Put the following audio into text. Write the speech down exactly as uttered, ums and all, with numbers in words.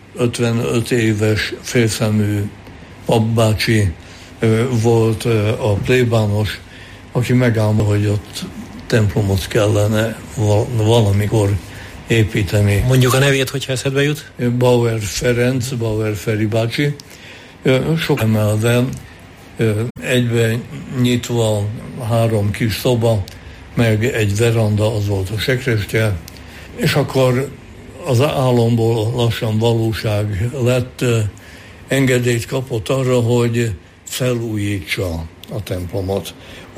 ötvenöt éves félszemű papbácsi volt a plébános, aki megálmodta, hogy ott templomot kellene valamikor építeni. Mondjuk a nevét, hogyha eszedbe jut? Bauer Ferenc, Bauer Feri bácsi. Sok emelve, egyben nyitva három kis szoba, meg egy veranda, az volt a sekrestye, és akkor az álomból lassan valóság lett, engedélyt kapott arra, hogy felújítsa a templomot.